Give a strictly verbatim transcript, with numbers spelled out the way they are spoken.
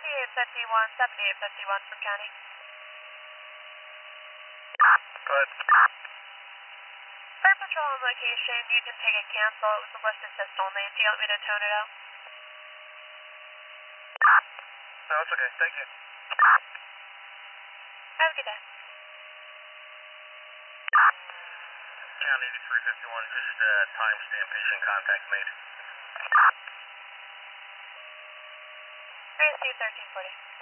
seventy-eight fifty-one, seventy-eight fifty-one from County. Go ahead. For patrol on location, you can take a cancel. It was a lift assist only. Do you want me to tone it out? No, it's okay. Thank you. Have a good day. County eighty-three fifty-one, just uh, timestamp patient contact made. I see thirteen forty.